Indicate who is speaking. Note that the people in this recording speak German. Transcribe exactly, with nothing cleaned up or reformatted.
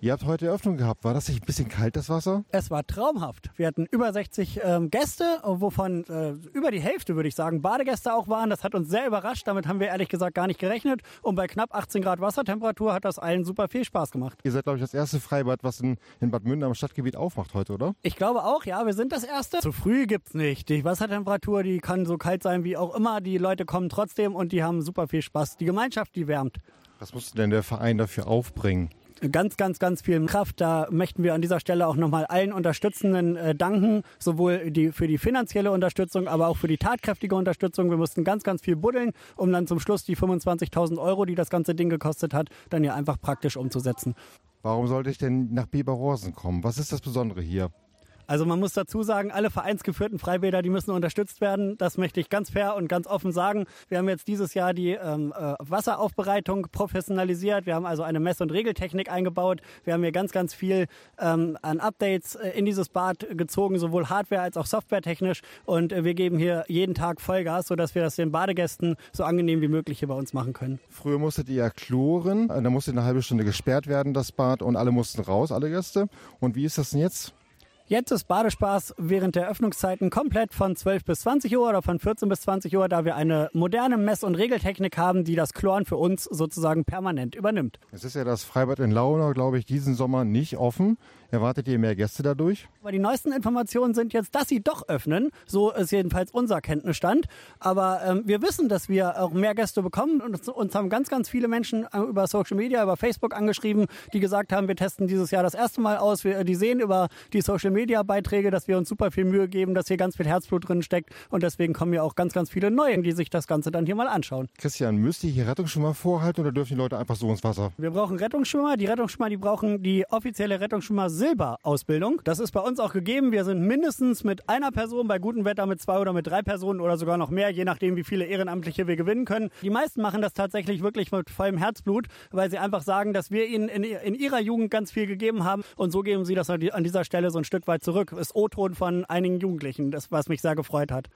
Speaker 1: Ihr habt heute Eröffnung gehabt. War das nicht ein bisschen kalt, das Wasser?
Speaker 2: Es war traumhaft. Wir hatten über sechzig ähm, Gäste, wovon äh, über die Hälfte, würde ich sagen, Badegäste auch waren. Das hat uns sehr überrascht. Damit haben wir ehrlich gesagt gar nicht gerechnet. Und bei knapp achtzehn Grad Wassertemperatur hat das allen super viel Spaß gemacht.
Speaker 1: Ihr seid, glaube ich, das erste Freibad, was in, in Bad Münden am Stadtgebiet aufmacht heute, oder?
Speaker 2: Ich glaube auch, ja. Wir sind das erste. Zu früh gibt's nicht. Die Wassertemperatur, die kann so kalt sein wie auch immer. Die Leute kommen trotzdem und die haben super viel Spaß. Die Gemeinschaft, die wärmt.
Speaker 1: Was musste denn der Verein dafür aufbringen?
Speaker 2: Ganz, ganz, ganz viel Kraft. Da möchten wir an dieser Stelle auch nochmal allen Unterstützenden äh, danken, sowohl die, für die finanzielle Unterstützung, aber auch für die tatkräftige Unterstützung. Wir mussten ganz, ganz viel buddeln, um dann zum Schluss die fünfundzwanzigtausend Euro, die das ganze Ding gekostet hat, dann ja einfach praktisch umzusetzen.
Speaker 1: Warum sollte ich denn nach Beberhorsen kommen? Was ist das Besondere hier?
Speaker 2: Also man muss dazu sagen, alle vereinsgeführten Freibäder, die müssen unterstützt werden. Das möchte ich ganz fair und ganz offen sagen. Wir haben jetzt dieses Jahr die ähm, äh, Wasseraufbereitung professionalisiert. Wir haben also eine Mess- und Regeltechnik eingebaut. Wir haben hier ganz, ganz viel ähm, an Updates äh, in dieses Bad gezogen, sowohl Hardware- als auch Softwaretechnisch. Und äh, wir geben hier jeden Tag Vollgas, sodass wir das den Badegästen so angenehm wie möglich hier bei uns machen können.
Speaker 1: Früher musstet ihr ja chloren. Da musste eine halbe Stunde gesperrt werden, das Bad. Und alle mussten raus, alle Gäste. Und wie ist das denn jetzt?
Speaker 2: Jetzt ist Badespaß während der Öffnungszeiten komplett von zwölf bis zwanzig Uhr oder von vierzehn bis zwanzig Uhr, da wir eine moderne Mess- und Regeltechnik haben, die das Chloren für uns sozusagen permanent übernimmt.
Speaker 1: Es ist ja das Freibad in Launau, glaube ich, diesen Sommer nicht offen. Erwartet ihr mehr Gäste dadurch?
Speaker 2: Aber die neuesten Informationen sind jetzt, dass sie doch öffnen. So ist jedenfalls unser Kenntnisstand. Aber ähm, wir wissen, dass wir auch mehr Gäste bekommen. Und uns haben ganz, ganz viele Menschen über Social Media, über Facebook angeschrieben, die gesagt haben, wir testen dieses Jahr das erste Mal aus. Wir, die sehen über die Social Media Beiträge, dass wir uns super viel Mühe geben, dass hier ganz viel Herzblut drin steckt. Und deswegen kommen ja auch ganz, ganz viele Neue, die sich das Ganze dann hier mal anschauen.
Speaker 1: Christian, müsst ihr hier Rettungsschwimmer vorhalten oder dürfen die Leute einfach so ins Wasser?
Speaker 2: Wir brauchen Rettungsschwimmer. Die Rettungsschwimmer, die brauchen die offizielle Rettungsschwimmer Silber-Ausbildung. Das ist bei uns auch gegeben. Wir sind mindestens mit einer Person, bei gutem Wetter mit zwei oder mit drei Personen oder sogar noch mehr, je nachdem, wie viele Ehrenamtliche wir gewinnen können. Die meisten machen das tatsächlich wirklich mit vollem Herzblut, weil sie einfach sagen, dass wir ihnen in, in ihrer Jugend ganz viel gegeben haben und so geben sie das an dieser Stelle so ein Stück weit zurück. Das ist O-Ton von einigen Jugendlichen, das, was mich sehr gefreut hat.